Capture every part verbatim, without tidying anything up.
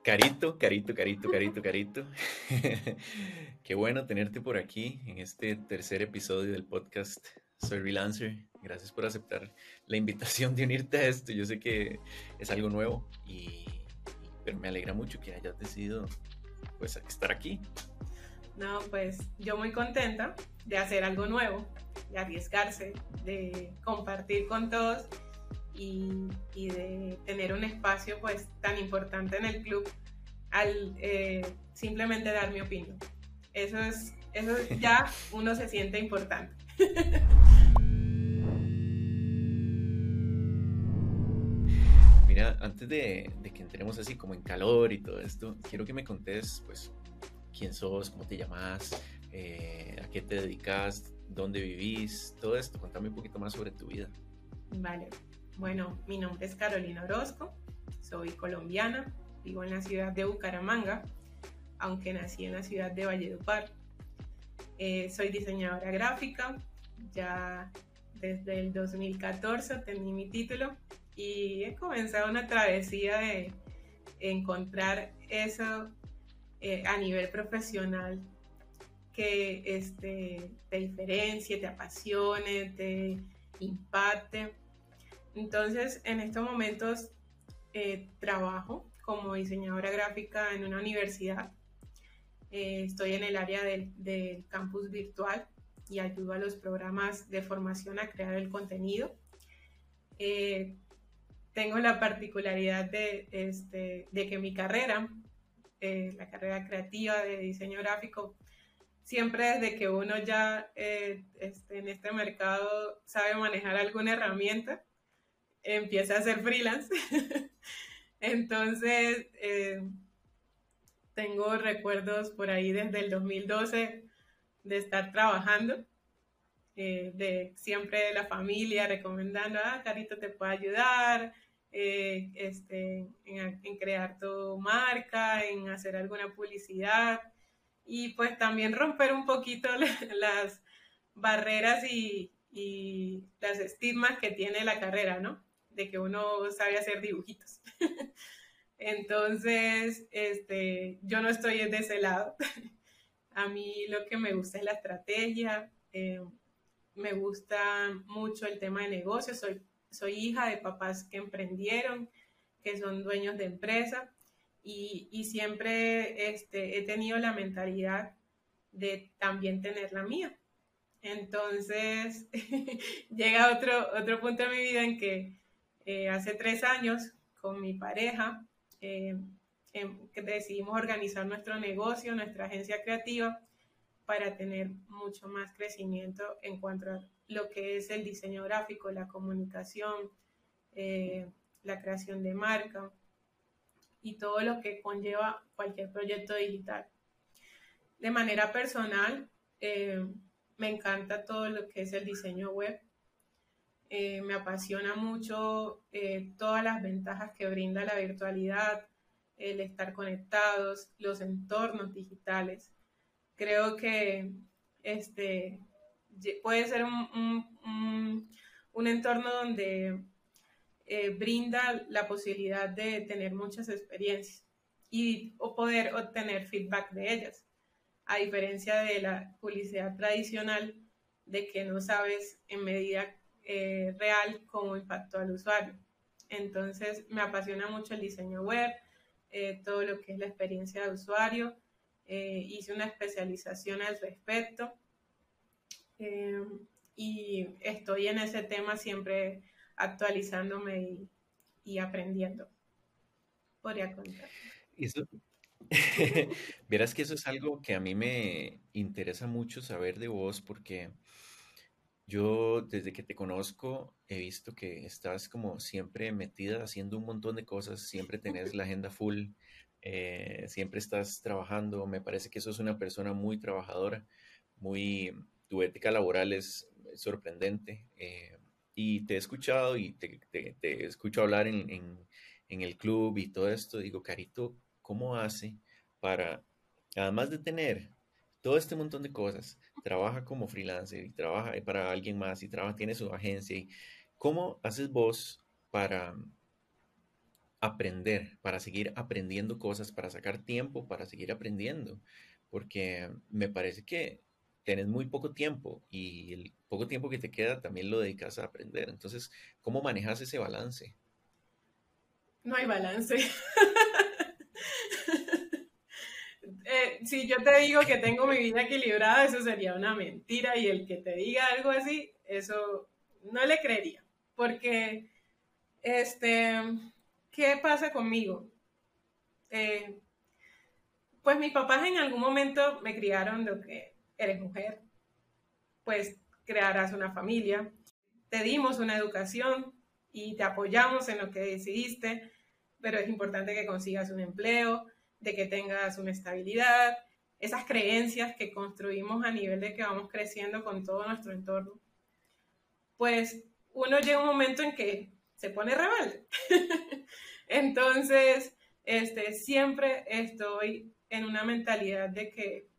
Carito, Carito, Carito, Carito, Carito. Qué bueno tenerte por aquí en este tercer episodio del podcast. Soy Freelancer. Gracias por aceptar la invitación de unirte a esto. Yo sé que es algo nuevo y, y- pero me alegra mucho que hayas decidido pues estar aquí. No, pues yo muy contenta de hacer algo nuevo, de arriesgarse, de compartir con todos y, y de tener un espacio pues tan importante en el club al eh, simplemente dar mi opinión. Eso es, eso ya uno se siente importante. Mira, antes de, de que entremos así como en calor y todo esto, quiero que me contes pues quién sos, cómo te llamas, eh, a qué te dedicas, dónde vivís, todo esto. Contame un poquito más sobre tu vida. Vale, bueno, mi nombre es Carolina Orozco, soy colombiana, vivo en la ciudad de Bucaramanga, aunque nací en la ciudad de Valledupar. Eh, soy diseñadora gráfica, ya desde el dos mil catorce obtení mi título y he comenzado una travesía de encontrar eso eh, a nivel profesional que este, te diferencie, te apasione, te impacte. Entonces, en estos momentos eh, trabajo como diseñadora gráfica en una universidad. Eh, estoy en el área del, del campus virtual y ayudo a los programas de formación a crear el contenido. Eh, Tengo la particularidad de, este, de que mi carrera, eh, la carrera creativa de diseño gráfico, siempre desde que uno ya eh, este, en este mercado sabe manejar alguna herramienta, empieza a hacer freelance. Entonces, eh, tengo recuerdos por ahí desde el dos mil doce de estar trabajando, eh, de siempre la familia recomendando, ah, Carito te puede ayudar, eh, este, en, en crear tu marca, en hacer alguna publicidad y pues también romper un poquito las barreras y, y las estigmas que tiene la carrera, ¿no? De que uno sabe hacer dibujitos. Entonces, este, yo no estoy de ese lado. A mí lo que me gusta es la estrategia, eh, me gusta mucho el tema de negocios, soy, soy hija de papás que emprendieron, que son dueños de empresa y, y siempre este, he tenido la mentalidad de también tener la mía. Entonces, llega otro, otro punto de mi vida en que eh, hace tres años con mi pareja eh, em, que decidimos organizar nuestro negocio, nuestra agencia creativa, para tener mucho más crecimiento en cuanto a lo que es el diseño gráfico, la comunicación, eh, la creación de marca y todo lo que conlleva cualquier proyecto digital. De manera personal, eh, me encanta todo lo que es el diseño web. Eh, me apasiona mucho eh, todas las ventajas que brinda la virtualidad, el estar conectados, los entornos digitales. Creo que este, puede ser un, un, un, un entorno donde eh, brinda la posibilidad de tener muchas experiencias y o poder obtener feedback de ellas, a diferencia de la publicidad tradicional de que no sabes en medida eh, real cómo impactó al usuario. Entonces me apasiona mucho el diseño web, eh, todo lo que es la experiencia de usuario. Eh, hice una especialización al respecto eh, y estoy en ese tema siempre actualizándome y, y aprendiendo. Podría contar. Eso, verás que eso es algo que a mí me interesa mucho saber de vos porque yo desde que te conozco he visto que estás como siempre metida haciendo un montón de cosas, siempre tenés la agenda full, eh, siempre estás trabajando. Me parece que sos una persona muy trabajadora, muy, tu ética laboral es sorprendente. Eh, y te he escuchado y te, te- te escucho hablar en, en- en el club y todo esto. Digo, Carito, ¿cómo hace para, además de tener todo este montón de cosas, trabaja como freelancer y trabaja para alguien más y trabaja, tiene su agencia? Y ¿cómo haces vos para aprender, para seguir aprendiendo cosas, para sacar tiempo, para seguir aprendiendo, porque me parece que tenés muy poco tiempo y el poco tiempo que te queda también lo dedicas a aprender. Entonces, ¿cómo manejas ese balance? No hay balance. Eh, si yo te digo que tengo mi vida equilibrada, eso sería una mentira y el que te diga algo así, eso no le creería. Porque, este, ¿qué pasa conmigo? Eh, pues mis papás en algún momento me criaron de que eres mujer, pues crearás una familia, te dimos una educación y te apoyamos en lo que decidiste, pero es importante que consigas un empleo, de que tengas una estabilidad, esas creencias que construimos a nivel de que vamos creciendo con todo nuestro entorno. Pues uno llega un momento en que se pone rebelde. Entonces, este, siempre estoy en una mentalidad de que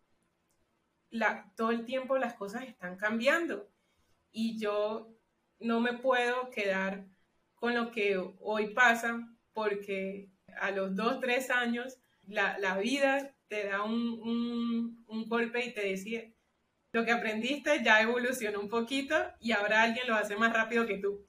la, todo el tiempo las cosas están cambiando y yo no me puedo quedar con lo que hoy pasa porque a los dos, tres años la, la vida te da un, un, un golpe y te decide, lo que aprendiste ya evolucionó un poquito y ahora alguien lo hace más rápido que tú.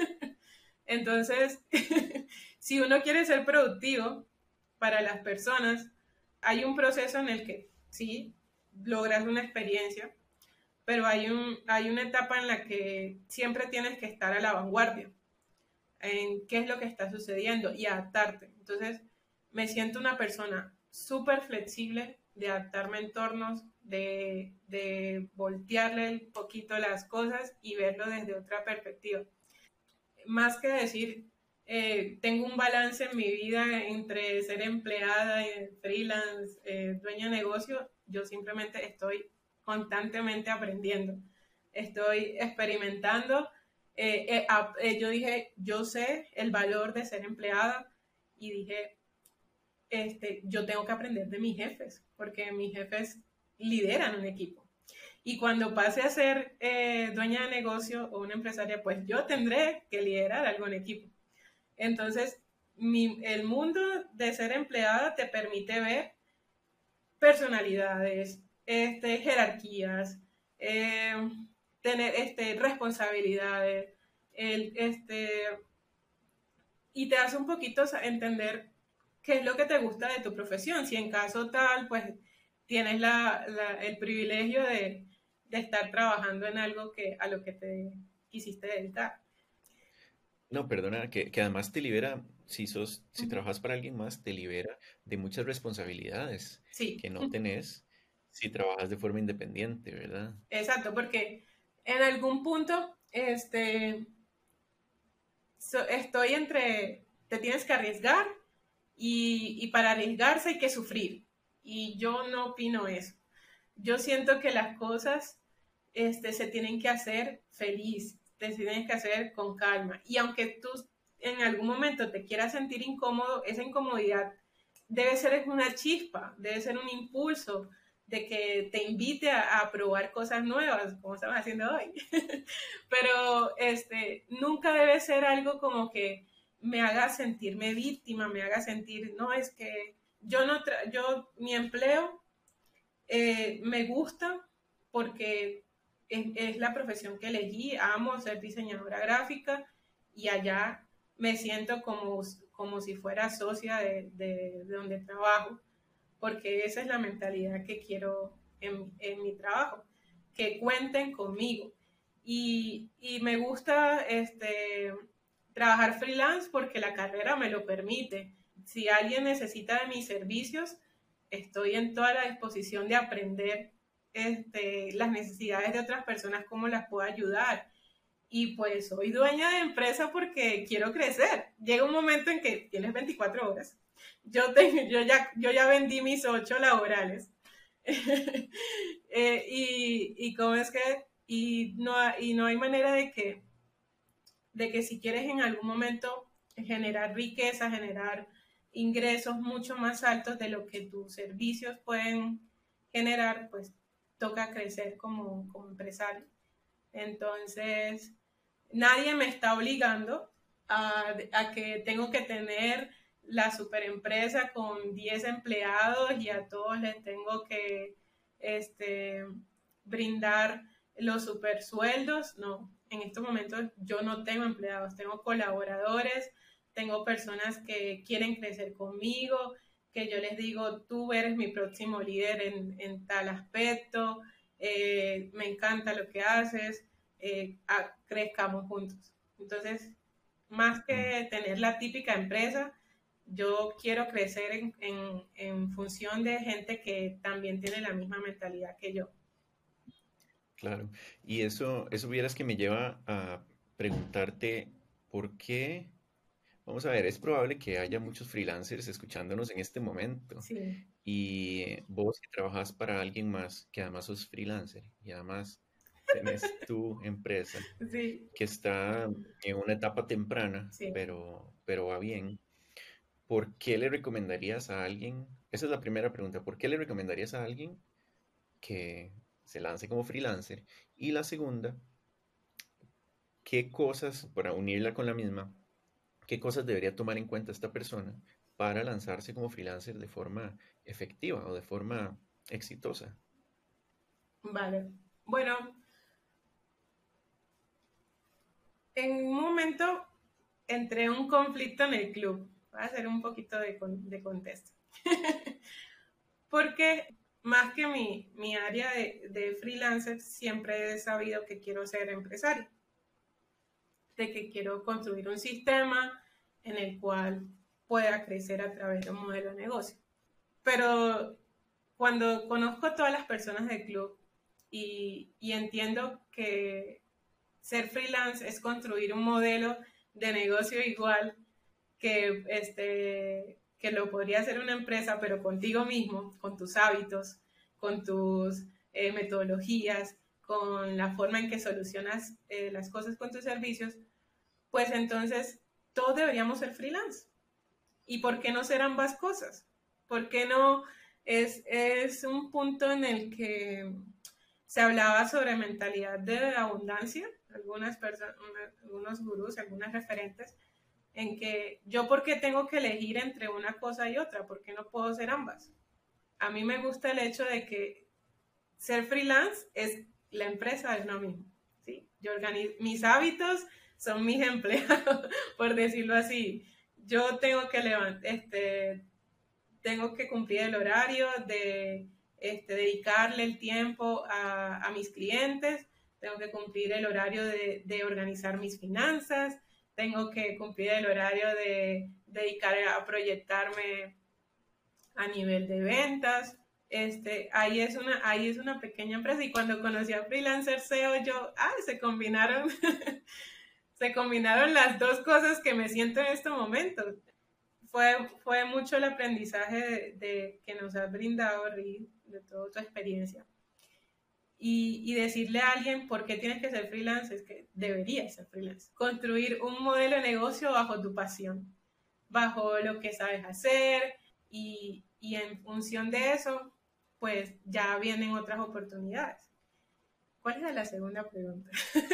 Entonces, si uno quiere ser productivo para las personas, hay un proceso en el que sí, logras una experiencia, pero hay, un, hay una etapa en la que siempre tienes que estar a la vanguardia en qué es lo que está sucediendo y adaptarte. Entonces, me siento una persona súper flexible de adaptarme a entornos, de, de voltearle un poquito las cosas y verlo desde otra perspectiva. Más que decir, eh, tengo un balance en mi vida entre ser empleada, freelance, eh, dueña de negocio, yo simplemente estoy constantemente aprendiendo, estoy experimentando. Eh, eh, eh, yo dije, yo sé el valor de ser empleada y dije, este, yo tengo que aprender de mis jefes, porque mis jefes lideran un equipo. Y cuando pase a ser eh, dueña de negocio o una empresaria, pues yo tendré que liderar algún equipo. Entonces, mi, el mundo de ser empleada te permite ver personalidades, este, jerarquías, eh, tener este, responsabilidades, el, este, y te hace un poquito entender qué es lo que te gusta de tu profesión. Si en caso tal, pues tienes la, la, el privilegio de, de, estar trabajando en algo que, a lo que te quisiste dedicar. No, perdona, que, que además te libera, si sos, si Uh-huh. trabajas para alguien más, te libera de muchas responsabilidades Sí. que no tenés si trabajas de forma independiente, ¿verdad? Exacto, porque en algún punto, este, so, estoy entre, te tienes que arriesgar y, y para arriesgarse hay que sufrir. Y yo no opino eso. Yo siento que las cosas este, se tienen que hacer feliz, te tienen que hacer con calma. Y aunque tú en algún momento te quieras sentir incómodo, esa incomodidad debe ser una chispa, debe ser un impulso de que te invite a, a probar cosas nuevas, como estamos haciendo hoy. Pero este, nunca debe ser algo como que me haga sentirme víctima, me haga sentir, no, es que yo no, yo, mi empleo eh, me gusta porque es, es, la profesión que elegí, amo ser diseñadora gráfica y allá me siento como, como si fuera socia de, de, de donde trabajo, porque esa es la mentalidad que quiero en, en mi trabajo, que cuenten conmigo. Y, y me gusta este, trabajar freelance porque la carrera me lo permite. Si alguien necesita de mis servicios, estoy en toda la disposición de aprender este, las necesidades de otras personas, cómo las puedo ayudar. Y pues soy dueña de empresa porque quiero crecer. Llega un momento en que tienes veinticuatro horas. Yo, te, yo, ya, yo ya vendí mis ocho laborales. eh, y, y cómo es que, y no, y no hay manera de que, de que si quieres en algún momento generar riqueza, generar ingresos mucho más altos de lo que tus servicios pueden generar, pues toca crecer como, como empresario. Entonces, nadie me está obligando a, a que tengo que tener la superempresa con diez empleados y a todos les tengo que este, brindar los super sueldos. No, en estos momentos yo no tengo empleados, tengo colaboradores, tengo personas que quieren crecer conmigo, que yo les digo, tú eres mi próximo líder en, en tal aspecto, eh, me encanta lo que haces, eh, a, crezcamos juntos. Entonces, más Mm, que tener la típica empresa, yo quiero crecer en, en, en función de gente que también tiene la misma mentalidad que yo. claro. Y eso, eso vieras que me lleva a preguntarte por qué. Vamos a ver, es probable que haya muchos freelancers escuchándonos en este momento. Sí, Y vos que trabajas para alguien más, que además sos freelancer y además tenés tu empresa sí, que está en una etapa temprana, sí. pero, pero va bien. ¿Por qué le recomendarías a alguien? Esa es la primera pregunta. ¿Por qué le recomendarías a alguien que se lance como freelancer? Y la segunda, ¿qué cosas, para unirla con la misma, qué cosas debería tomar en cuenta esta persona para lanzarse como freelancer de forma efectiva o de forma exitosa? Vale. Bueno, en un momento entré en un conflicto en el club. Voy a hacer un poquito de, con, de contexto. Porque más que mi, mi área de, de freelancer, siempre he sabido que quiero ser empresario, de que quiero construir un sistema en el cual pueda crecer a través de un modelo de negocio. Pero cuando conozco a todas las personas del club y, y entiendo que ser freelance es construir un modelo de negocio igual que, este, que lo podría hacer una empresa, pero contigo mismo, con tus hábitos, con tus eh, metodologías, con la forma en que solucionas eh, las cosas con tus servicios, pues entonces todos deberíamos ser freelance. ¿Y por qué no ser ambas cosas? ¿Por qué no? Es, es un punto en el que se hablaba sobre mentalidad de abundancia, algunas personas, algunos gurús, algunas referentes, en que yo por qué tengo que elegir entre una cosa y otra, por qué no puedo ser ambas. A mí me gusta el hecho de que ser freelance es la empresa, es lo mismo. ¿Sí? Yo organizo, mis hábitos son mis empleados, por decirlo así. Yo tengo que levantar, este, tengo que cumplir el horario de este, dedicarle el tiempo a, a, mis clientes, tengo que cumplir el horario de, de, organizar mis finanzas, tengo que cumplir el horario de dedicar a proyectarme a nivel de ventas. Este, ahí, es una, ahí es una pequeña empresa y cuando conocí a Freelancer S E O yo, ah, se combinaron, se combinaron las dos cosas que me siento en este momento. Fue, fue mucho el aprendizaje de, de que nos has brindado, Ri, de toda tu experiencia. Y, y, decirle a alguien por qué tienes que ser freelance es que deberías ser freelance. Construir un modelo de negocio bajo tu pasión, bajo lo que sabes hacer y, y en función de eso, pues ya vienen otras oportunidades. ¿Cuál era la segunda pregunta?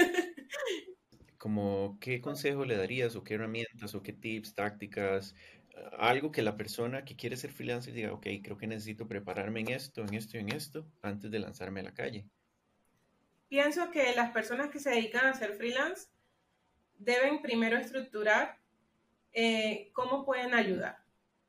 Como, ¿qué consejo le darías o qué herramientas o qué tips, tácticas, a- algo que la persona que quiere ser freelancer diga, ok, creo que necesito prepararme en esto, en esto y en esto antes de lanzarme a la calle? Pienso que las personas que se dedican a ser freelance deben primero estructurar eh, cómo pueden ayudar.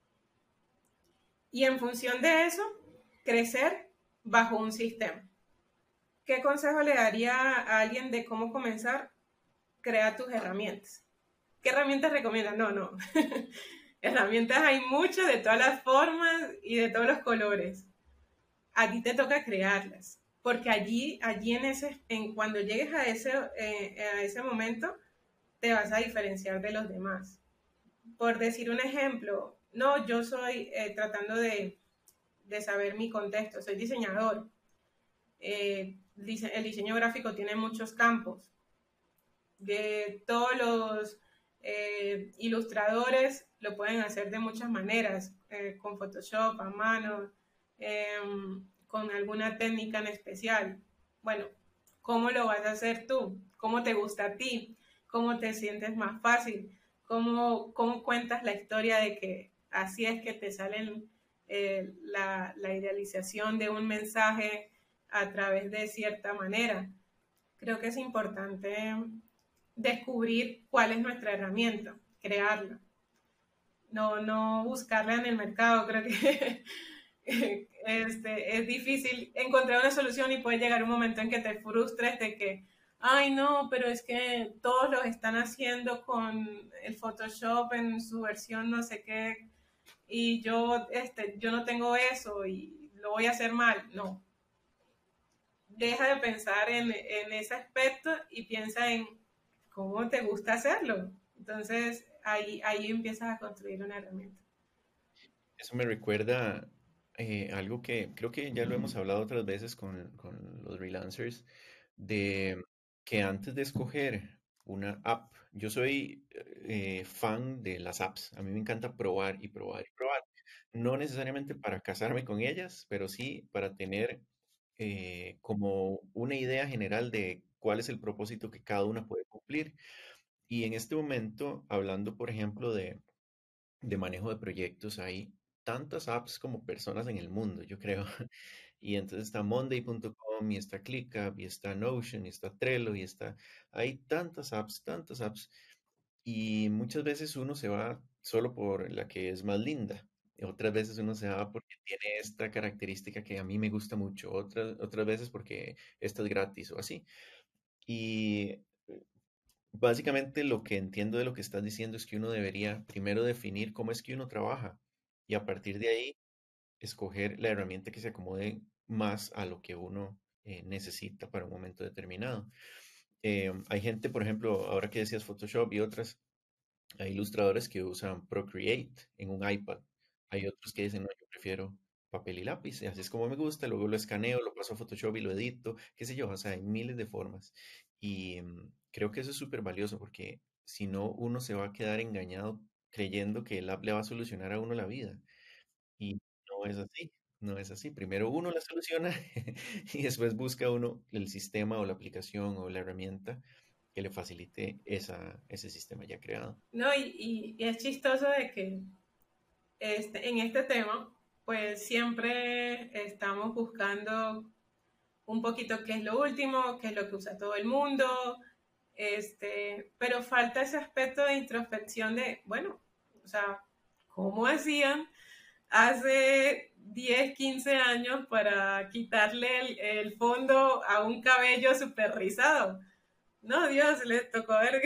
Y en función de eso, crecer bajo un sistema. ¿Qué consejo le daría a alguien de cómo comenzar? Crea tus herramientas. ¿Qué herramientas recomiendas? No, no. Herramientas hay muchas de todas las formas y de todos los colores. A ti te toca crearlas, porque allí, allí en ese, en cuando llegues a ese, eh, a ese momento, te vas a diferenciar de los demás. Por decir un ejemplo, no, yo soy eh, tratando de, de saber mi contexto, soy diseñador. Eh, el diseño gráfico tiene muchos campos. De todos los eh, ilustradores lo pueden hacer de muchas maneras, eh, con Photoshop, a mano, eh, con alguna técnica en especial. Bueno, ¿cómo lo vas a hacer tú? ¿Cómo te gusta a ti? ¿Cómo te sientes más fácil? ¿Cómo, cómo cuentas la historia de que así es que te salen eh, la, la idealización de un mensaje a través de cierta manera. Creo que es importante descubrir cuál es nuestra herramienta, crearla. No, no buscarla en el mercado. Creo que este, es difícil encontrar una solución y puede llegar un momento en que te frustres de que, ay no, pero es que todos lo están haciendo con el Photoshop en su versión no sé qué y yo, este, yo no tengo eso y lo voy a hacer mal. No, deja de pensar en, en ese aspecto y piensa en cómo te gusta hacerlo. Entonces ahí, ahí empiezas a construir una herramienta. Eso me recuerda eh, algo que creo que ya lo hemos hablado otras veces con, con los freelancers, de que antes de escoger una app, yo soy eh, fan de las apps, a mí me encanta probar y probar y probar, no necesariamente para casarme con ellas, pero sí para tener eh, como una idea general de cuál es el propósito que cada una puede cumplir. Y en este momento, hablando, por ejemplo, de de manejo de proyectos, hay tantas apps como personas en el mundo, yo creo. Y entonces está monday punto com y está ClickUp y está Notion y está Trello y está... Hay tantas apps, tantas apps. Y muchas veces uno se va solo por la que es más linda. Y otras veces uno se va porque tiene esta característica que a mí me gusta mucho. Otras, otras veces porque esta es gratis o así. Y básicamente lo que entiendo de lo que estás diciendo es que uno debería primero definir cómo es que uno trabaja y a partir de ahí escoger la herramienta que se acomode más a lo que uno eh, necesita para un momento determinado. Eh, hay gente, por ejemplo, ahora que decías Photoshop y otras, hay ilustradores que usan Procreate en un iPad. Hay otros que dicen, no, yo prefiero papel y lápiz, y así es como me gusta, luego lo escaneo, lo paso a Photoshop y lo edito, qué sé yo, o sea, hay miles de formas. Y mm, creo que eso es súper valioso porque si no, uno se va a quedar engañado creyendo que el app le va a solucionar a uno la vida. Y no es así, no es así. Primero uno la soluciona y después busca uno el sistema o la aplicación o la herramienta que le facilite esa, ese sistema ya creado. No, y, y, y es chistoso de que este, en este tema, pues siempre estamos buscando un poquito qué es lo último, qué es lo que usa todo el mundo, este, pero falta ese aspecto de introspección de, bueno, o sea, ¿cómo hacían hace diez, quince años para quitarle el, el fondo a un cabello súper rizado? No, Dios, les tocó ver,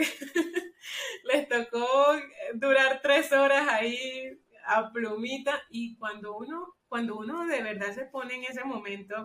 les tocó durar tres horas ahí a plumita y cuando uno, cuando uno de verdad se pone en ese momento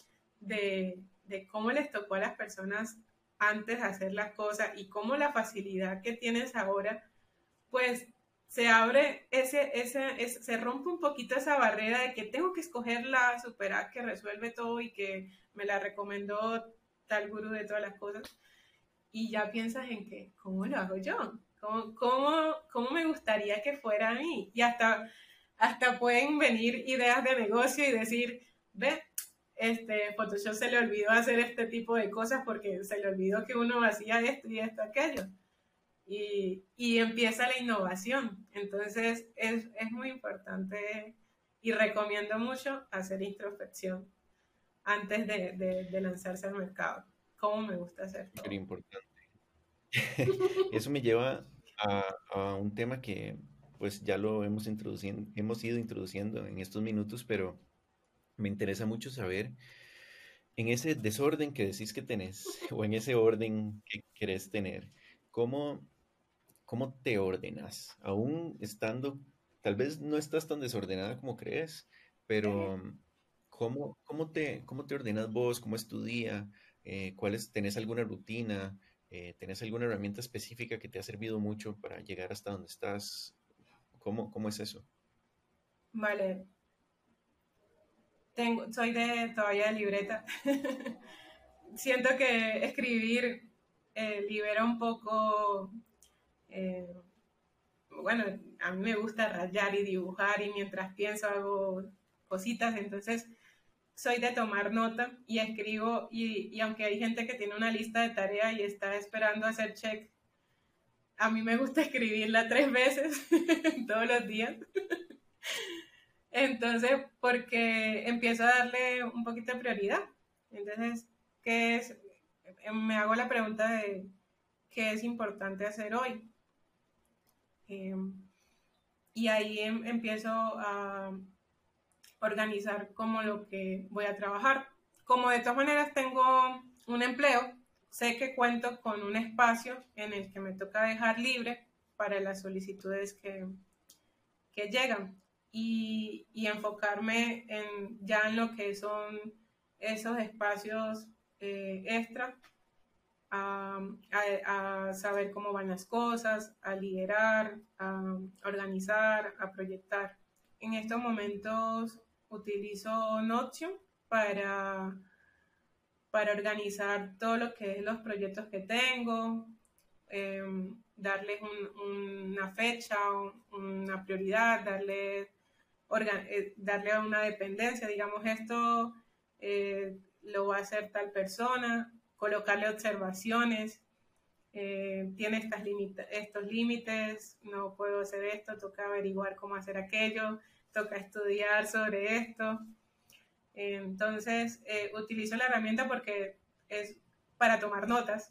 de, de cómo les tocó a las personas antes hacer las cosas y cómo la facilidad que tienes ahora, pues se abre ese, ese, ese, se rompe un poquito esa barrera de que tengo que escoger la super app que resuelve todo y que me la recomendó tal gurú de todas las cosas y ya piensas en que, ¿cómo lo hago yo? ¿Cómo, cómo, cómo me gustaría que fuera a mí? Y hasta, hasta pueden venir ideas de negocio y decir, ve, este, Photoshop se le olvidó hacer este tipo de cosas porque se le olvidó que uno hacía esto y esto, aquello. Y, y empieza la innovación. Entonces es, es muy importante y recomiendo mucho hacer introspección antes de, de, de lanzarse al mercado. Cómo me gusta hacer Súper todo. importante. Eso me lleva a, a un tema que pues ya lo hemos introduciendo, hemos ido introduciendo en estos minutos, pero me interesa mucho saber en ese desorden que decís que tenés o en ese orden que querés tener, ¿cómo, cómo te ordenas? Aún estando, tal vez no estás tan desordenada como crees, pero ¿cómo, cómo te, cómo te ordenas vos? ¿Cómo es tu día? Eh, ¿cuáles, tenés alguna rutina? Eh, ¿tenés alguna herramienta específica que te ha servido mucho para llegar hasta donde estás? ¿Cómo, cómo es eso? Vale, tengo, soy de todavía de libreta. Siento que escribir eh, libera un poco, eh, bueno, a mí me gusta rayar y dibujar y mientras pienso hago cositas, entonces soy de tomar nota y escribo y, y aunque hay gente que tiene una lista de tareas y está esperando hacer check, a mí me gusta escribirla tres veces todos los días Entonces, porque empiezo a darle un poquito de prioridad. Entonces, ¿qué es? Me hago la pregunta de qué es importante hacer hoy. Eh, y ahí em, empiezo a organizar como lo que voy a trabajar. Como de todas maneras tengo un empleo, sé que cuento con un espacio en el que me toca dejar libre para las solicitudes que, que llegan y, y enfocarme en, ya en lo que son esos espacios eh, extra, a, a, a, saber cómo van las cosas, a liderar, a organizar, a proyectar. En estos momentos utilizo Notion para, para organizar todo lo que es los proyectos que tengo, eh, darles un, una fecha, una prioridad, darle, organ, eh, darle una dependencia, digamos esto eh, lo va a hacer tal persona, colocarle observaciones, eh, tiene estas limita, estos límites, no puedo hacer esto, toca averiguar cómo hacer aquello, toca estudiar sobre esto. Eh, entonces, eh, utilizo la herramienta porque es para tomar notas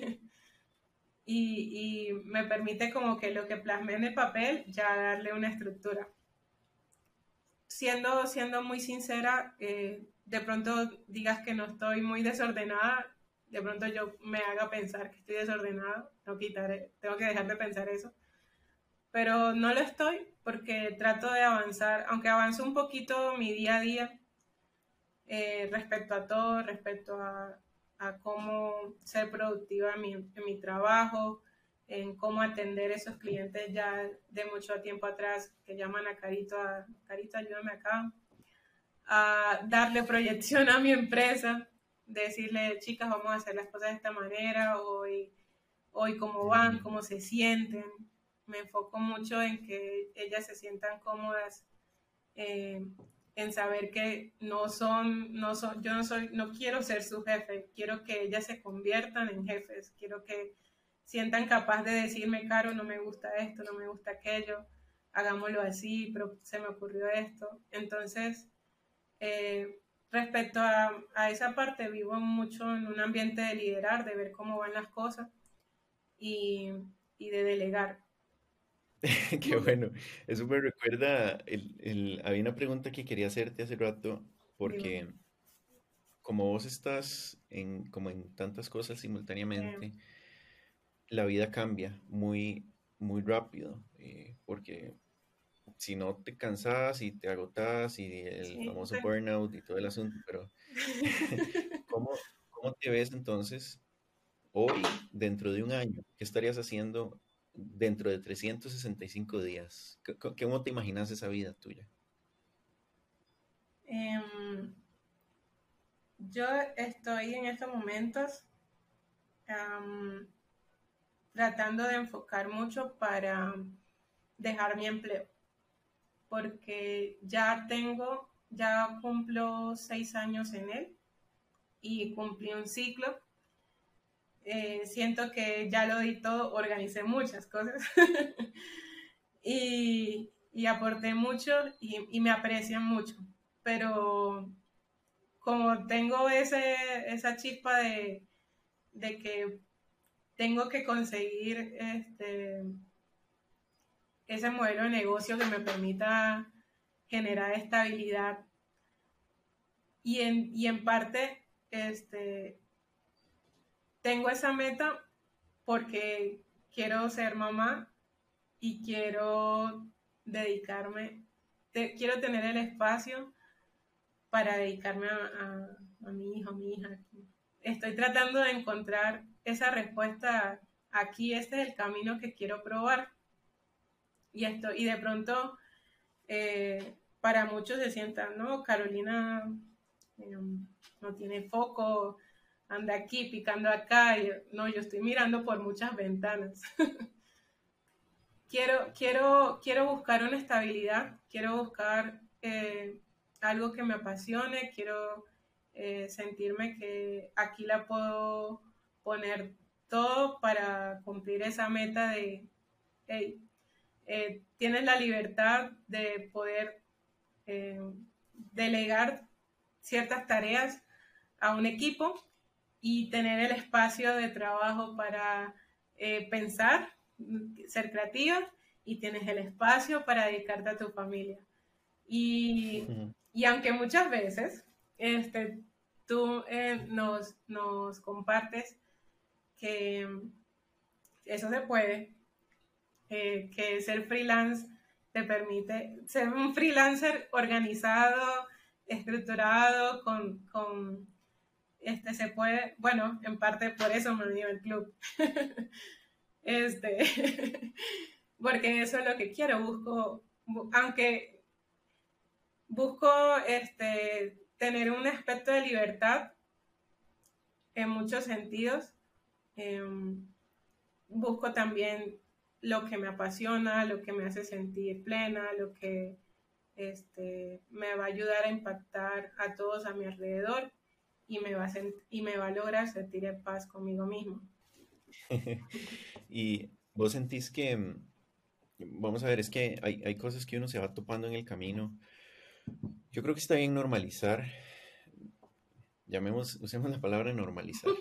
y, y me permite como que lo que plasme en el papel ya darle una estructura. Siendo, siendo muy sincera, eh, de pronto digas que no estoy muy desordenada, de pronto yo me haga pensar que estoy desordenada, no quitaré, tengo que dejar de pensar eso, pero no lo estoy porque trato de avanzar, aunque avanzo un poquito mi día a día eh, respecto a todo, respecto a, a cómo ser productiva en mi, en mi trabajo, en cómo atender esos clientes ya de mucho tiempo atrás que llaman a Carito, a Carito, ayúdame acá, a darle proyección a mi empresa, decirle, chicas, vamos a hacer las cosas de esta manera, hoy, hoy cómo van, Ujú. cómo se sienten. Me enfoco mucho en que ellas se sientan cómodas, eh, en saber que no son, no son, yo no soy, no quiero ser su jefe, quiero que ellas se conviertan en jefes, quiero que sientan capaz de decirme, Caro, no me gusta esto, no me gusta aquello, hagámoslo así, pero se me ocurrió esto. Entonces, eh, respecto a, a, esa parte, vivo mucho en un ambiente de liderar, de ver cómo van las cosas y, y de delegar. Qué bueno. Eso me recuerda, el, el- había una pregunta que quería hacerte hace rato, Dime, porque como vos estás en, como en tantas cosas eh, simultáneamente, la vida cambia muy, muy rápido, eh, porque si no te cansas y te agotas y el sí, famoso te... burnout y todo el asunto, pero ¿cómo, cómo te ves entonces hoy, dentro de un año? ¿Qué estarías haciendo dentro de trescientos sesenta y cinco días? ¿Qué- qué- ¿Cómo te imaginas esa vida tuya? eh, yo estoy en estos momentos um, tratando de enfocar mucho para dejar mi empleo, porque ya tengo, ya cumplo seis años en él y cumplí un ciclo. Eh, siento que ya lo di todo, organicé muchas cosas y, y, aporté mucho y, y, me aprecian mucho, pero como tengo ese, esa chispa de, de que tengo que conseguir este, ese modelo de negocio que me permita generar estabilidad y en, y en parte este, tengo esa meta porque quiero ser mamá y quiero dedicarme, te, quiero tener el espacio para dedicarme a, a, a mi hijo, a mi hija. Estoy tratando de encontrar esa respuesta aquí, este es el camino que quiero probar y esto y de pronto eh, para muchos se sientan, no, Carolina eh, no tiene foco, anda aquí picando acá, y, no, yo estoy mirando por muchas ventanas. quiero, quiero, quiero buscar una estabilidad, quiero buscar eh, algo que me apasione, quiero eh, sentirme que aquí la puedo poner todo para cumplir esa meta de, hey, eh, tienes la libertad de poder eh, delegar ciertas tareas a un equipo y tener el espacio de trabajo para eh, pensar, ser creativa, y tienes el espacio para dedicarte a tu familia. Y, Ujú. y aunque muchas veces este, tú eh, nos, nos compartes que eso se puede, eh, que ser freelance te permite ser un freelancer organizado, estructurado, con, con este se puede, bueno, en parte por eso me uní al club. este, porque eso es lo que quiero, busco, aunque busco este, tener un aspecto de libertad en muchos sentidos, eh, busco también lo que me apasiona, lo que me hace sentir plena, lo que este, me va a ayudar a impactar a todos a mi alrededor y me va a, y me va a lograr sentir en paz conmigo mismo. Y vos sentís que, mm, vamos a ver, es que hay, hay cosas que uno se va topando en el camino. Yo creo que está bien normalizar, llamemos, usemos la palabra normalizar,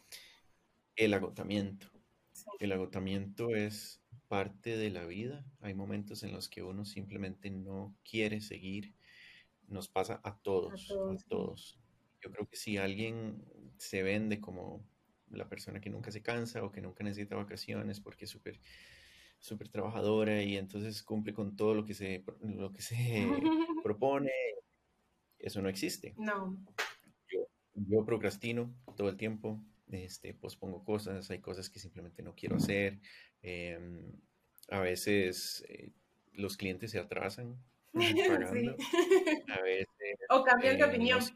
el agotamiento. Sí, El agotamiento es parte de la vida. Hay momentos en los que uno simplemente no quiere seguir. Nos pasa a a todos, a todos. Sí. todos. Yo creo que si alguien se vende como la persona que nunca se cansa o que nunca necesita vacaciones porque es súper súper trabajadora y entonces cumple con todo lo que se, lo que se propone, eso no existe. No. Yo, yo procrastino todo el tiempo, este, pospongo cosas, hay cosas que simplemente no quiero hacer. em, a veces eh, los clientes se atrasan Sí. pagando, a veces O cambian de eh, no opinión. sé,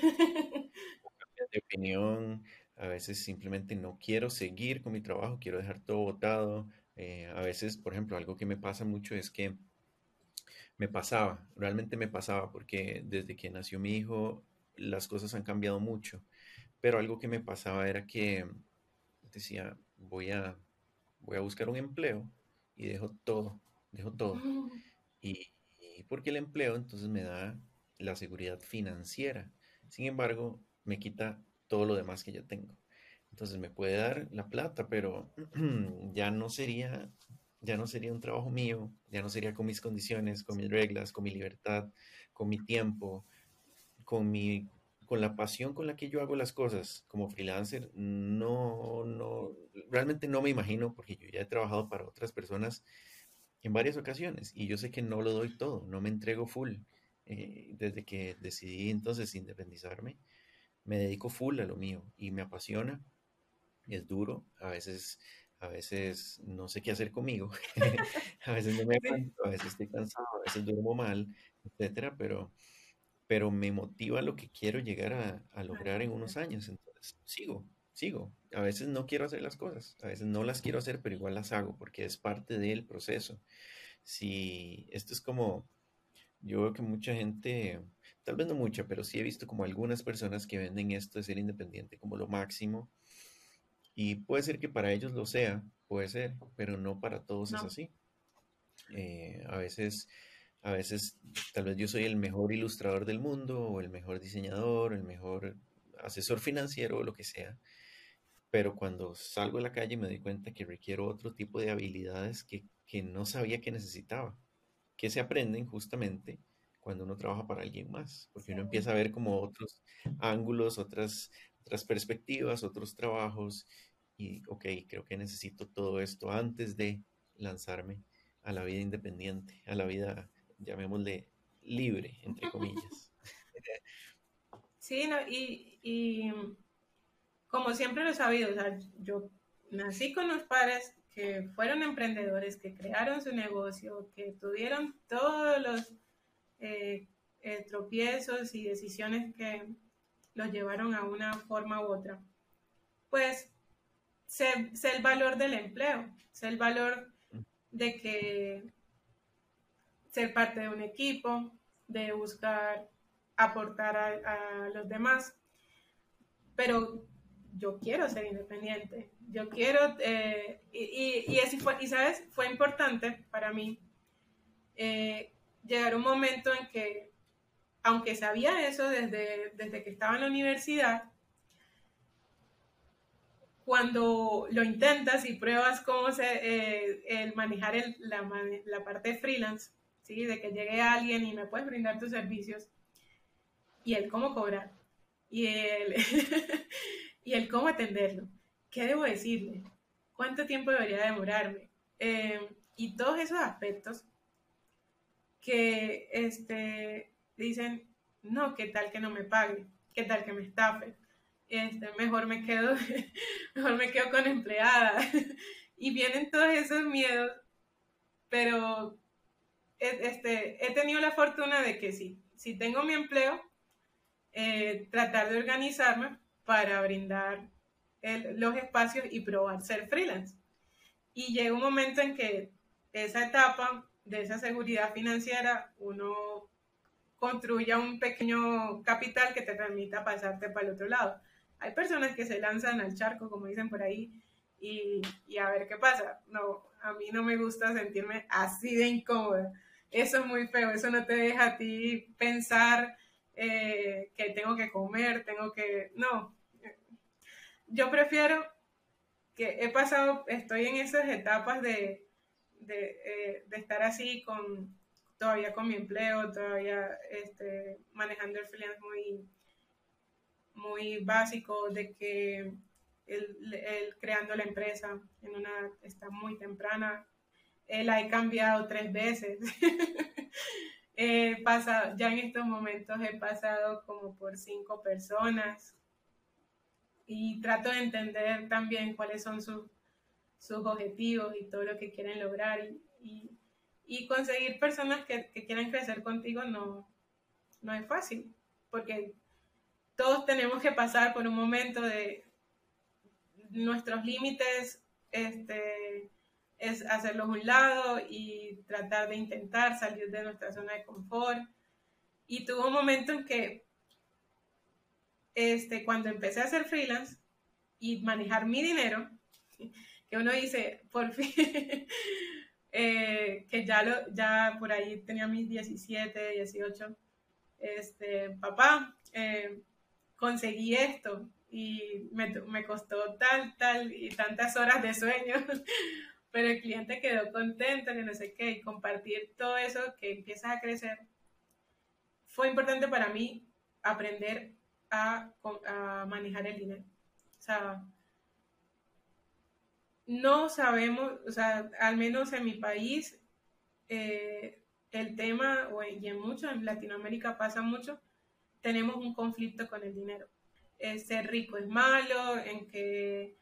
cambian de opinión, a veces simplemente no quiero seguir con mi trabajo, quiero dejar todo botado. Eh, a veces, por ejemplo, algo que me pasa mucho es que me pasaba, realmente me pasaba, porque desde que nació mi hijo las cosas han cambiado mucho, pero algo que me pasaba era que decía, voy a, voy a buscar un empleo y dejo todo, dejo todo. Y, y porque el empleo entonces me da la seguridad financiera. Sin embargo, me quita todo lo demás que ya tengo. Entonces me puede dar la plata, pero ya no sería, ya no sería un trabajo mío, ya no sería con mis condiciones, con mis reglas, con mi libertad, con mi tiempo, con mi, con la pasión con la que yo hago las cosas como freelancer. No, no, realmente no me imagino porque yo ya he trabajado para otras personas en varias ocasiones y yo sé que no lo doy todo, no me entrego full. Eh, desde que decidí entonces independizarme, me dedico full a lo mío y me apasiona, es duro, a veces, a veces no sé qué hacer conmigo, a veces no me Sí. aguanto, a veces estoy cansado, a veces duermo mal, etcétera, pero, pero me motiva lo que quiero llegar a, a lograr en unos años, entonces sigo, sigo. A veces no quiero hacer las cosas, a veces no las quiero hacer, pero igual las hago porque es parte del proceso. Si esto es como, yo veo que mucha gente, tal vez no mucha, pero sí he visto como algunas personas que venden esto de ser independiente como lo máximo y puede ser que para ellos lo sea, puede ser, pero no para todos es No. así. Eh, a veces, a veces tal vez yo soy el mejor ilustrador del mundo o el mejor diseñador, el mejor asesor financiero o lo que sea, pero cuando salgo a la calle me doy cuenta que requiero otro tipo de habilidades que, que no sabía que necesitaba, que se aprenden justamente cuando uno trabaja para alguien más, porque Sí. uno empieza a ver como otros ángulos, otras, otras perspectivas, otros trabajos, y ok, creo que necesito todo esto antes de lanzarme a la vida independiente, a la vida, llamémosle, libre, entre comillas. Sí, no, y, y como siempre lo he sabido, o sea, yo nací con los padres que fueron emprendedores, que crearon su negocio, que tuvieron todos los eh, eh, tropiezos y decisiones que los llevaron a una forma u otra. Pues sé, sé el valor del empleo, sé el valor de que ser parte de un equipo, de buscar aportar a, a los demás, pero yo quiero ser independiente, yo quiero, eh, y, y, y, así fue, y sabes, fue importante para mí eh, llegar a un momento en que aunque sabía eso desde, desde que estaba en la universidad, cuando lo intentas y pruebas cómo se, eh, el manejar el, la, la parte de freelance, ¿sí? De que llegue alguien y me puedes brindar tus servicios, y el cómo cobrar, y el, y el cómo atenderlo, qué debo decirle, cuánto tiempo debería demorarme, eh, y todos esos aspectos que este, dicen, no, qué tal que no me pague, qué tal que me estafe, este, mejor me quedo, mejor me quedo con empleada. Y vienen todos esos miedos, pero este, he tenido la fortuna de que sí, si tengo mi empleo, eh, tratar de organizarme para brindar el, los espacios y probar ser freelance. Y llega un momento en que esa etapa de esa seguridad financiera, uno construya un pequeño capital que te permita pasarte para el otro lado. Hay personas que se lanzan al charco, como dicen por ahí, y, y a ver qué pasa. No, a mí no me gusta sentirme así de incómoda. Eso es muy feo, eso no te deja a ti pensar eh, que tengo que comer, tengo que... No, yo prefiero que he pasado, estoy en esas etapas de, de, eh, de estar así con todavía con mi empleo, todavía este, manejando el freelance muy, muy básico, de que el, el creando la empresa en una está muy temprana. Eh, la he cambiado tres veces. he pasado, ya en estos momentos he pasado como por cinco personas y trato de entender también cuáles son sus, sus objetivos y todo lo que quieren lograr y, y, y conseguir personas que, que, quieran crecer contigo no, no es fácil, porque todos tenemos que pasar por un momento de nuestros límites, este, es hacerlos a un lado y tratar de intentar salir de nuestra zona de confort. Y tuvo un momento en que este, cuando empecé a hacer freelance y manejar mi dinero, que uno dice, por fin, eh, que ya, lo, ya por ahí tenía mis diecisiete, dieciocho, este, papá, eh, conseguí esto y me, me costó tal, tal y tantas horas de sueño, pero el cliente quedó contento, que no sé qué, y compartir todo eso que empiezas a crecer, fue importante para mí aprender a, a manejar el dinero. O sea, no sabemos, o sea, al menos en mi país, eh, el tema, y en mucho, en Latinoamérica pasa mucho, tenemos un conflicto con el dinero. Eh, ser rico es malo, en que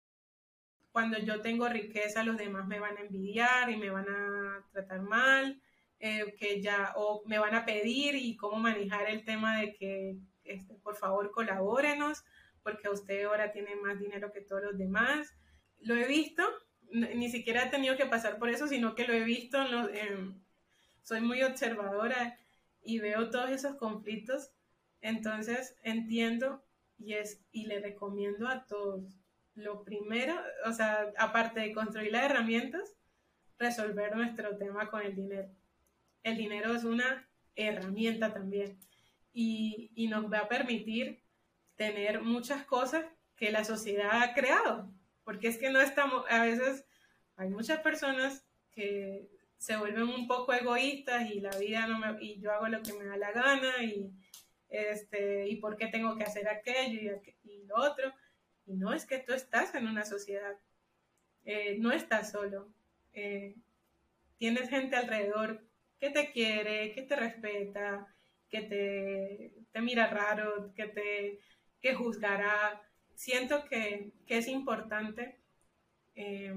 cuando yo tengo riqueza los demás me van a envidiar y me van a tratar mal, eh, que ya, o me van a pedir y cómo manejar el tema de que, este, por favor, colabórenos, porque usted ahora tiene más dinero que todos los demás. Lo he visto, ni siquiera he tenido que pasar por eso, sino que lo he visto, en los, en, soy muy observadora y veo todos esos conflictos, entonces entiendo y, es, y le recomiendo a todos. Lo primero, o sea, aparte de construir las herramientas, resolver nuestro tema con el dinero. El dinero es una herramienta también y, y nos va a permitir tener muchas cosas que la sociedad ha creado, porque es que no estamos, a veces hay muchas personas que se vuelven un poco egoístas y la vida no me, y yo hago lo que me da la gana y este y por qué tengo que hacer aquello y, y lo otro, y no, es que tú estás en una sociedad, eh, no estás solo, eh, tienes gente alrededor que te quiere, que te respeta, que te, te mira raro, que te que juzgará. Siento que, que es importante eh,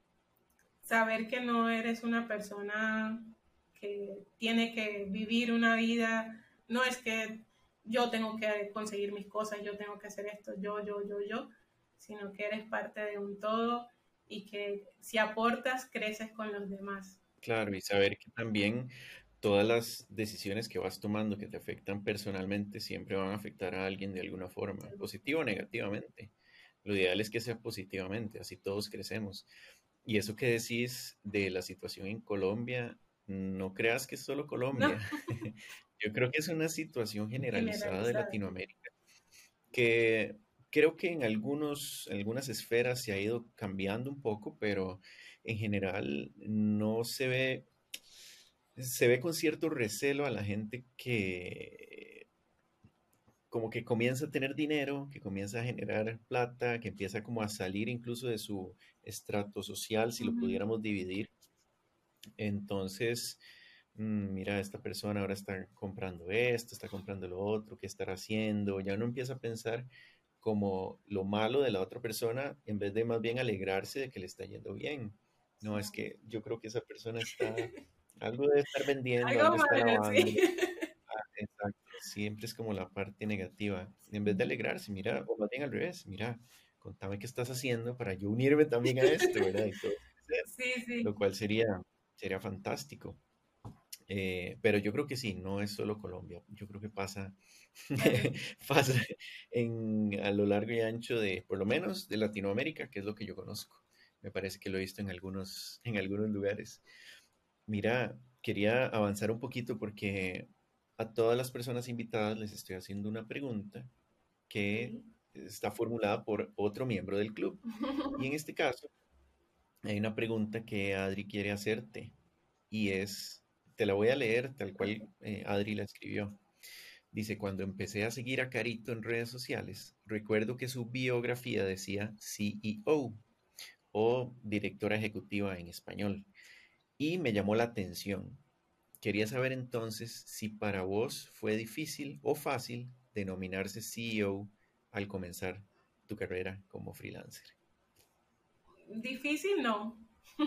saber que no eres una persona que tiene que vivir una vida, no es que yo tengo que conseguir mis cosas, yo tengo que hacer esto, yo, yo, yo, yo, sino que eres parte de un todo y que si aportas, creces con los demás. Claro, y saber que también todas las decisiones que vas tomando que te afectan personalmente siempre van a afectar a alguien de alguna forma, positiva o negativamente. Lo ideal es que sea positivamente, así todos crecemos. Y eso que decís de la situación en Colombia, no creas que es solo No, Colombia. Yo creo que es una situación generalizada de generalizada. Latinoamérica que creo que en algunos, en algunas esferas se ha ido cambiando un poco, pero en general no se ve, se ve con cierto recelo a la gente que como que comienza a tener dinero, que comienza a generar plata, que empieza como a salir incluso de su estrato social, si lo Ujú, pudiéramos dividir. Entonces, mm, mira, esta persona ahora está comprando esto, está comprando lo otro, ¿qué estará haciendo? Ya uno empieza a pensar como lo malo de la otra persona en vez de más bien alegrarse de que le está yendo bien. No, es sí. que yo creo que esa persona está, algo debe estar vendiendo, algo Algo está malo, sí. lavando. Ah, exacto, siempre es como la parte negativa. En vez de alegrarse, mira, o más bien al revés, mira, contame qué estás haciendo para yo unirme también a esto, ¿verdad? Y todo crecer, Sí, sí. lo cual sería, sería fantástico. Eh, pero yo creo que sí, no es solo Colombia. Yo creo que pasa, Bueno, pasa en, a lo largo y ancho de, por lo menos, de Latinoamérica, que es lo que yo conozco. Me parece que lo he visto en algunos, en algunos lugares. Mira, quería avanzar un poquito porque a todas las personas invitadas les estoy haciendo una pregunta que ok. está formulada por otro miembro del club. Y en este caso, hay una pregunta que Adri quiere hacerte y es, te la voy a leer tal cual Ok. eh, Adri la escribió. Dice, cuando empecé a seguir a Carito en redes sociales, recuerdo que su biografía decía C E O o directora ejecutiva en español y me llamó la atención. Quería saber entonces si para vos fue difícil o fácil denominarse C E O al comenzar tu carrera como freelancer. Difícil, no.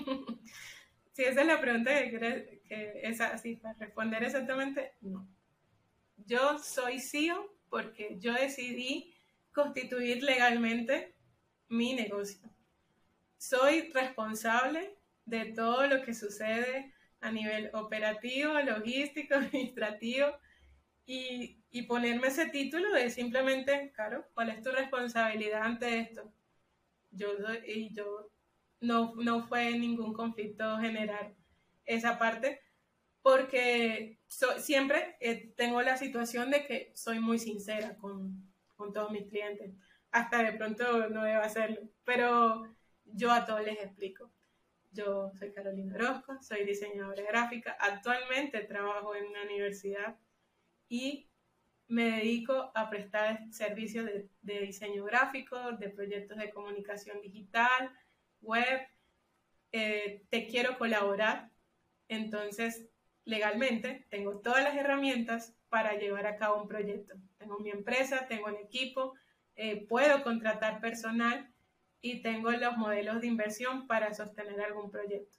Si esa es la pregunta que quieres, que es así, para responder exactamente, no. Yo soy C E O porque yo decidí constituir legalmente mi negocio. Soy responsable de todo lo que sucede a nivel operativo, logístico, administrativo y, y ponerme ese título de simplemente, claro, ¿cuál es tu responsabilidad ante esto? Yo, y yo no, no fue ningún conflicto general esa parte, porque so, siempre eh, tengo la situación de que soy muy sincera con, con todos mis clientes. Hasta de pronto no debo hacerlo, pero yo a todos les explico. Yo soy Carolina Orozco, soy diseñadora gráfica, actualmente trabajo en una universidad y me dedico a prestar servicios de, de diseño gráfico, de proyectos de comunicación digital, web. Eh, te quiero colaborar, entonces legalmente tengo todas las herramientas para llevar a cabo un proyecto. Tengo mi empresa, tengo un equipo, eh, puedo contratar personal y tengo los modelos de inversión para sostener algún proyecto.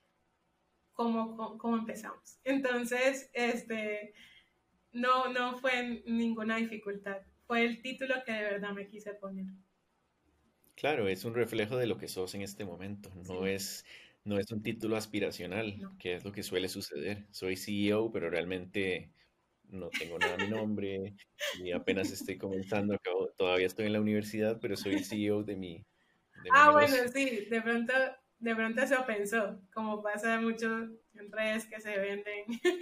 ¿Cómo, cómo, cómo empezamos? Entonces, este, no, no fue ninguna dificultad. Fue el título que de verdad me quise poner. Claro, es un reflejo de lo que sos en este momento, no Sí, es, no es un título aspiracional, no. que es lo que suele suceder. Soy C E O, pero realmente no tengo nada a mi nombre y apenas estoy comenzando, acabo, todavía estoy en la universidad, pero soy el C E O de mi, de mi Ah, bueno, negocio. sí, de pronto, de pronto eso pensó, como pasa mucho en redes que se venden.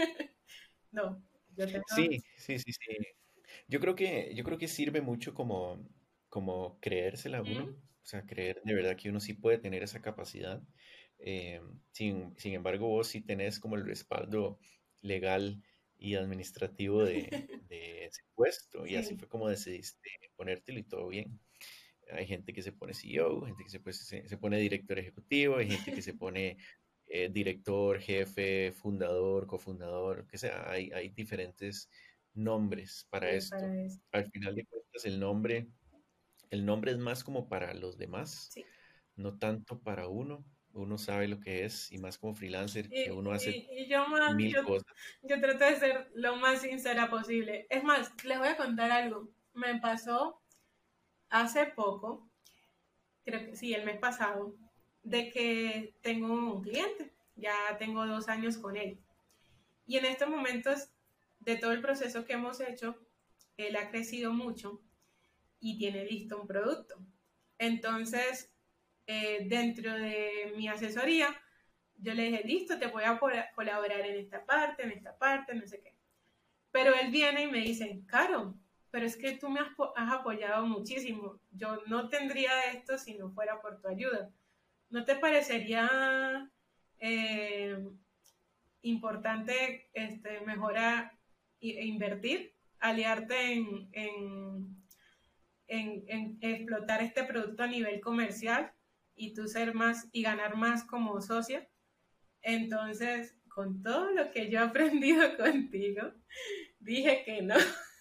No, yo tengo. Sí, sí, sí, sí. Yo creo que, yo creo que sirve mucho como, como creérsela a uno, ¿Mm? o sea, creer de verdad que uno sí puede tener esa capacidad. Eh, sin, sin embargo, vos sí tenés como el respaldo legal y administrativo de, de ese puesto, y así Sí, fue como decidiste ponértelo y todo bien. Hay gente que se pone C E O, gente que se, pues, se, se pone director ejecutivo, hay gente que se pone eh, director, jefe, fundador, cofundador, que sea, hay, hay diferentes nombres para sí, esto. para eso. Al final de cuentas, el nombre, el nombre es más como para los demás, Sí. no tanto para uno. Uno sabe lo que es, y más como freelancer, Y, que uno hace y, y yo más, mil yo, cosas. yo trato de ser lo más sincera posible. Es más, les voy a contar algo. Me pasó hace poco, creo que sí, el mes pasado, de que tengo un cliente. Ya tengo dos años con él. Y en estos momentos, de todo el proceso que hemos hecho, él ha crecido mucho y tiene listo un producto. Entonces, eh, dentro de mi asesoría, yo le dije, listo, te voy a colaborar en esta parte, en esta parte, no sé qué. Pero él viene y me dice, Caro, pero es que tú me has, has apoyado muchísimo. Yo no tendría esto si no fuera por tu ayuda. ¿No te parecería eh, importante este, mejorar e invertir, aliarte en, en, en, en explotar este producto a nivel comercial y tú ser más y ganar más como socia? Entonces, con todo lo que yo he aprendido contigo, dije que no.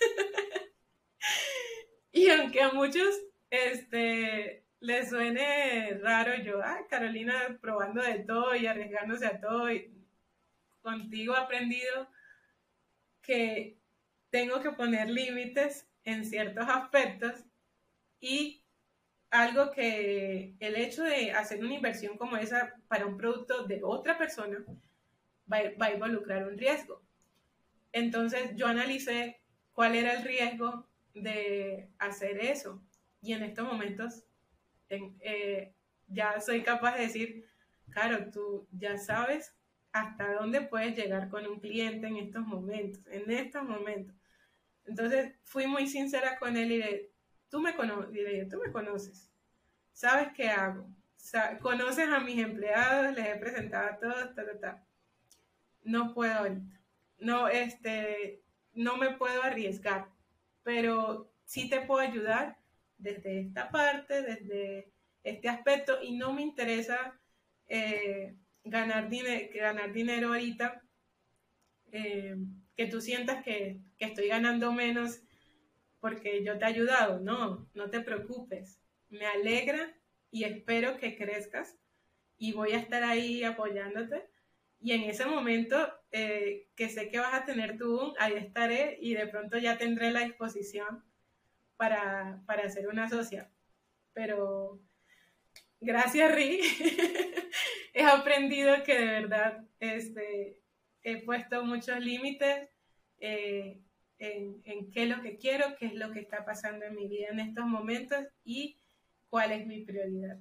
Y aunque a muchos este, les suene raro, yo, ah, Carolina probando de todo y arriesgándose a todo, y contigo he aprendido que tengo que poner límites en ciertos aspectos y algo que el hecho de hacer una inversión como esa para un producto de otra persona va, va a involucrar un riesgo. Entonces yo analicé cuál era el riesgo de hacer eso y en estos momentos en, eh, ya soy capaz de decir, claro, tú ya sabes hasta dónde puedes llegar con un cliente en estos momentos, en estos momentos. Entonces fui muy sincera con él y le, tú me, cono y le dije, tú me conoces, sabes qué hago, Sa conoces a mis empleados, les he presentado a todos, ta, ta, ta. No puedo ahorita, no, este, no me puedo arriesgar, pero sí te puedo ayudar desde esta parte, desde este aspecto, y no me interesa eh, ganar, dinero, ganar dinero ahorita, eh, que tú sientas que, que estoy ganando menos porque yo te he ayudado. No, no te preocupes. Me alegra y espero que crezcas y voy a estar ahí apoyándote. Y en ese momento eh, que sé que vas a tener tu boom, ahí estaré y de pronto ya tendré la disposición para, para ser una socia. Pero gracias, Ri. He aprendido que de verdad este, he puesto muchos límites eh, en, en qué es lo que quiero, qué es lo que está pasando en mi vida en estos momentos y cuál es mi prioridad.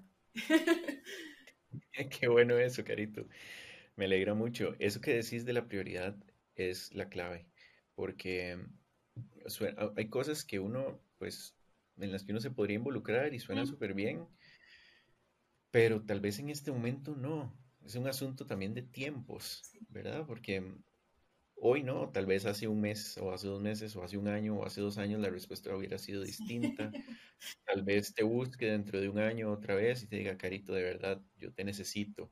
Qué bueno eso, Carito. Me alegra mucho. Eso que decís de la prioridad es la clave, porque sue- a- hay cosas que uno, pues, en las que uno se podría involucrar y suena Mm, súper bien, pero tal vez en este momento no. Es un asunto también de tiempos, sí. ¿verdad? Porque hoy no, tal vez hace un mes o hace dos meses o hace un año o hace dos años la respuesta hubiera sido distinta. Sí. Tal vez te busque dentro de un año otra vez y te diga, Carito, de verdad, yo te necesito.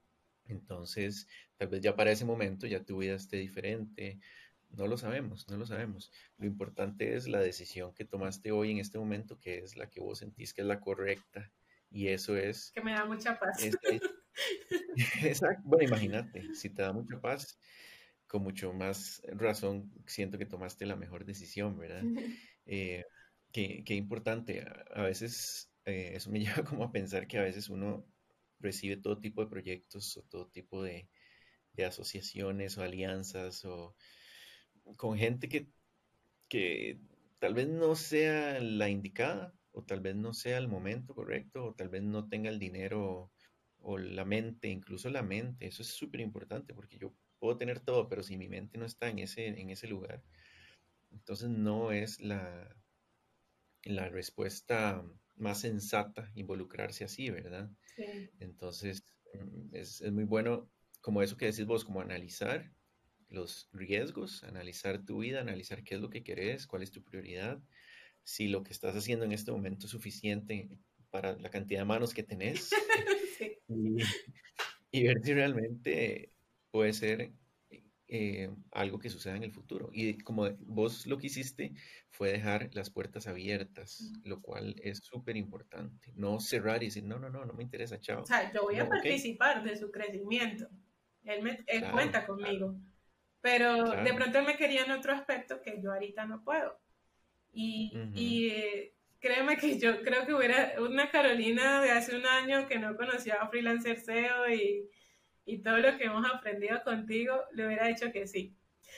Entonces, tal vez ya para ese momento ya tu vida esté diferente. No lo sabemos, no lo sabemos. Lo importante es la decisión que tomaste hoy en este momento, que es la que vos sentís que es la correcta. Y eso es, Que me da mucha paz. es, es- exacto. Bueno, imagínate, si te da mucha paz, con mucho más razón siento que tomaste la mejor decisión, ¿verdad? Eh, qué, qué importante. A, a veces eh, eso me lleva como a pensar que a veces uno recibe todo tipo de proyectos o todo tipo de de asociaciones o alianzas o con gente que, que tal vez no sea la indicada o tal vez no sea el momento correcto o tal vez no tenga el dinero o la mente, incluso la mente. Eso es súper importante porque yo puedo tener todo, pero si mi mente no está en ese, en ese lugar, entonces no es la, la respuesta más sensata involucrarse así, ¿verdad? Sí. Entonces, mm, es, es muy bueno, como eso que decís vos, como analizar los riesgos, analizar tu vida, analizar qué es lo que querés, cuál es tu prioridad, si lo que estás haciendo en este momento es suficiente para la cantidad de manos que tenés Sí. y, y ver si realmente puede ser eh, algo que suceda en el futuro. Y como vos lo que hiciste fue dejar las puertas abiertas, lo cual es súper importante. No cerrar y decir, no, no, no, no me interesa, O chao. sea, yo voy No, a ok, participar de su crecimiento. Él, me, él claro, cuenta claro, conmigo, pero de claro. pronto él me quería en otro aspecto que yo ahorita no puedo. Y, Ujú. y eh, créeme que yo creo que hubiera una Carolina de hace un año que no conocía a Freelancer S E O y, y todo lo que hemos aprendido contigo, le hubiera dicho que sí.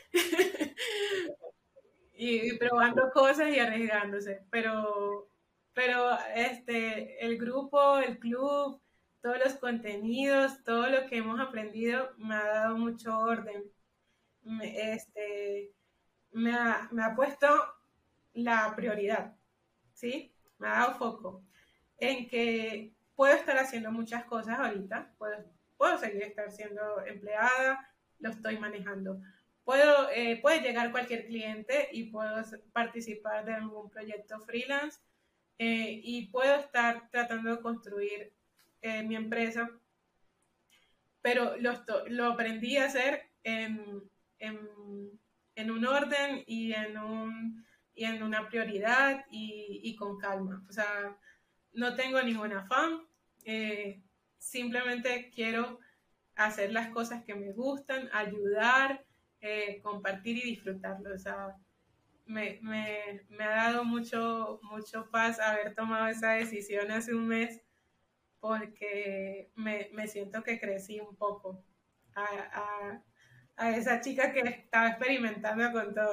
y, y probando cosas y arriesgándose. Pero, pero este, el grupo, el club, todos los contenidos, todo lo que hemos aprendido me ha dado mucho orden. Me, este, me ha, me ha puesto la prioridad, ¿sí? Me ha dado foco en que puedo estar haciendo muchas cosas ahorita, puedo, puedo seguir estar siendo empleada, lo estoy manejando. Puedo, eh, puede llegar cualquier cliente y puedo participar de algún proyecto freelance, eh, y puedo estar tratando de construir eh, mi empresa, pero lo, lo, aprendí a hacer en, en, en un orden y en, un, y en una prioridad y, y, con calma. O sea, no tengo ningún afán, eh, simplemente quiero hacer las cosas que me gustan, ayudar, eh, compartir y disfrutarlo. O sea, me, me, me, ha dado mucho, mucho paz haber tomado esa decisión hace un mes, porque me, me siento que crecí un poco a, a, a, esa chica que estaba experimentando con todo.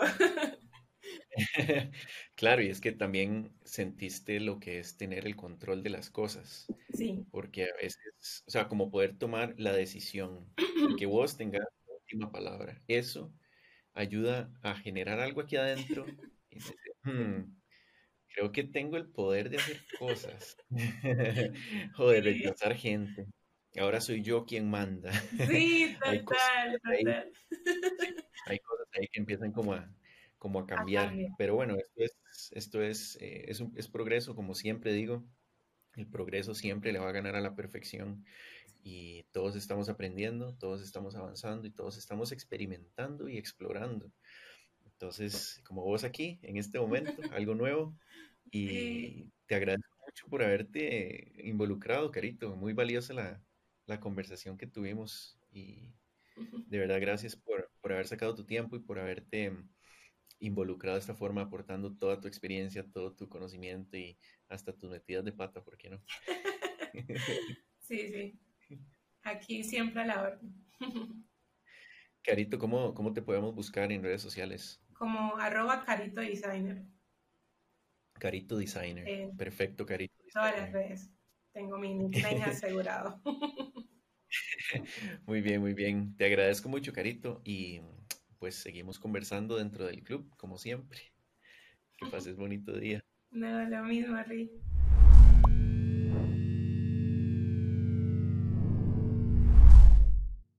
Claro, y es que también sentiste lo que es tener el control de las cosas, Sí. porque a veces, o sea, como poder tomar la decisión y que vos tengas la última palabra, eso ayuda a generar algo aquí adentro y decir, hmm, creo que tengo el poder de hacer cosas o de Sí, rechazar gente. Ahora soy yo quien manda. sí, Hay total, cosillas ahí, total. sí, hay cosas ahí que empiezan como a, como a A cambiar. cambiar. Pero bueno, esto es, esto es, eh, es, un- es progreso, como siempre digo. El progreso siempre le va a ganar a la perfección y todos estamos aprendiendo, todos estamos avanzando y todos estamos experimentando y explorando. Entonces, como vos aquí, en este momento, algo nuevo Sí. y te agradezco mucho por haberte involucrado, Carito. Muy valiosa la, la conversación que tuvimos y de verdad gracias por, por haber sacado tu tiempo y por haberte mm, involucrado de esta forma, aportando toda tu experiencia, todo tu conocimiento y hasta tus metidas de pata, ¿por qué no? Sí, sí. Aquí siempre a la orden. Carito, ¿cómo, cómo te podemos buscar en redes sociales? Como arroba carito designer Carito Designer. en Perfecto, Carito todas las Designer. redes. Tengo mi nickname asegurado. Muy bien, muy bien. Te agradezco mucho, Carito, y pues seguimos conversando dentro del club, como siempre. Que pases bonito día. No, lo mismo, Rick.